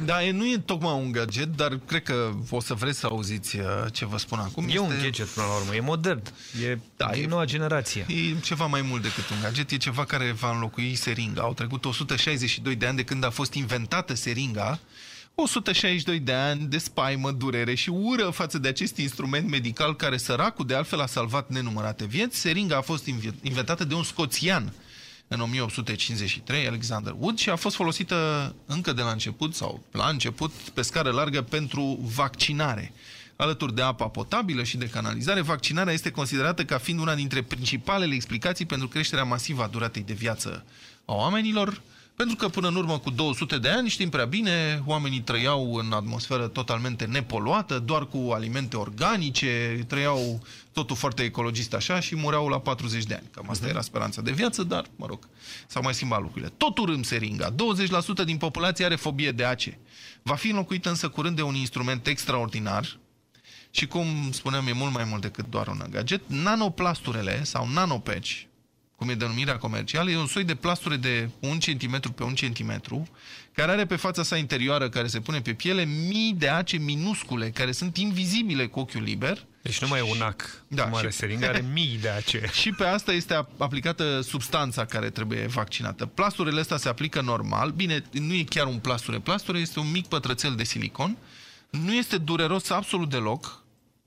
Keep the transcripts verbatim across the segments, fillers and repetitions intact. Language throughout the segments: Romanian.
Da, nu e tocmai un gadget, dar cred că o să vreți să auziți ce vă spun acum. E este... un gadget până la urmă, e modern, e da, e noua generație. E ceva mai mult decât un gadget, e ceva care va înlocui seringa. Au trecut o sută șaizeci și doi de ani de când a fost inventată seringa, o sută șaizeci și doi de ani de spaimă, durere și ură față de acest instrument medical care, săracul, de altfel a salvat nenumărate vieți. Seringa a fost inventată de un scoțian în o mie opt sute cincizeci și trei, Alexander Wood, și a fost folosită încă de la început sau la început pe scară largă pentru vaccinare. Alături de apa potabilă și de canalizare, vaccinarea este considerată ca fiind una dintre principalele explicații pentru creșterea masivă a duratei de viață a oamenilor, pentru că până în urmă cu două sute de ani, știm prea bine, oamenii trăiau în atmosferă totalmente nepoluată, doar cu alimente organice, trăiau totul foarte ecologist așa și mureau la patruzeci de ani. Cam asta era speranța de viață, dar, mă rog, s-au mai schimbat lucrurile. Tot urâm seringa. douăzeci la sută din populație are fobie de ace. Va fi înlocuită însă curând de un instrument extraordinar și, cum spuneam, e mult mai mult decât doar un gadget. Nanoplasturele sau nanopatch, cum e denumirea comercială, e un soi de plasture de un centimetru pe un centimetru, care are pe fața sa interioară, care se pune pe piele, mii de ace minuscule, care sunt invizibile cu ochiul liber. Deci nu mai e un ac, da, cum are și... seringa, are mii de ace. Și pe asta este aplicată substanța care trebuie vaccinată. Plasturile astea se aplică normal. Bine, nu e chiar un plasture. Plasture este un mic pătrățel de silicon. Nu este dureros absolut deloc.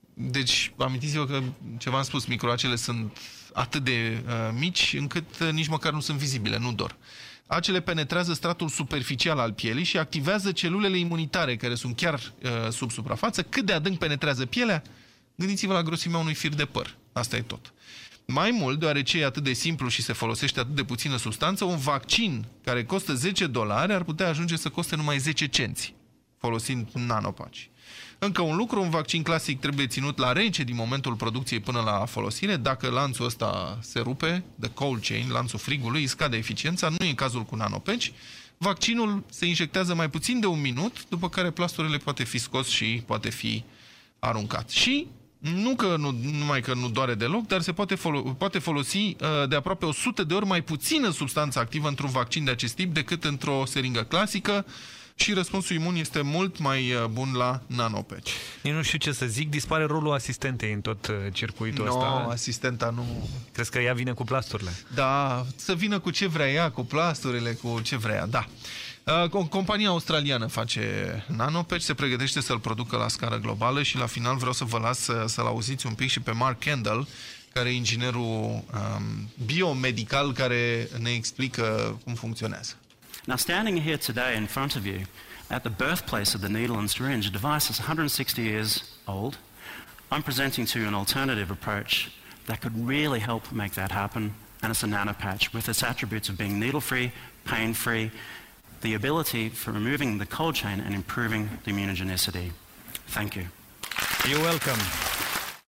Deci, amintiți-vă că ce v-am spus, microacele sunt atât de uh, mici încât uh, nici măcar nu sunt vizibile, nu dor. Acele penetrează stratul superficial al pielii și activează celulele imunitare care sunt chiar uh, sub suprafață. Cât de adânc penetrează pielea? Gândiți-vă la grosimea unui fir de păr. Asta e tot. Mai mult, deoarece e atât de simplu și se folosește atât de puțină substanță, un vaccin care costă zece dolari ar putea ajunge să coste numai zece cenți, folosind nanopatch. Încă un lucru, un vaccin clasic trebuie ținut la rece din momentul producției până la folosire. Dacă lanțul ăsta se rupe, the cold chain, lanțul frigului, îi scade eficiența, nu e cazul cu nanopatch. Vaccinul se injectează mai puțin de un minut, după care plasturile poate fi scos și poate fi aruncat. Și nu că nu, numai că nu doare deloc, dar se poate, folo poate folosi uh, de aproape o sută de ori mai puțină substanță activă într-un vaccin de acest tip decât într-o seringă clasică. Și răspunsul imun este mult mai bun la nanopatch. Eu nu știu ce să zic, dispare rolul asistentei în tot circuitul no, ăsta. Nu, asistenta nu... Crezi că ea vine cu plasturile? Da, să vină cu ce vrea ea, cu plasturile, cu ce vrea ea, da. O companie australiană face nanopatch, se pregătește să-l producă la scară globală și la final vreau să vă las să-l auziți un pic și pe Mark Kendall, care e inginerul um, biomedical care ne explică cum funcționează. Now, standing here today in front of you, at the birthplace of the needle and syringe, a device that's one hundred sixty years old, I'm presenting to you an alternative approach that could really help make that happen, and it's a nanopatch with its attributes of being needle-free, pain-free, the ability for removing the cold chain and improving the immunogenicity. Thank you. You're welcome.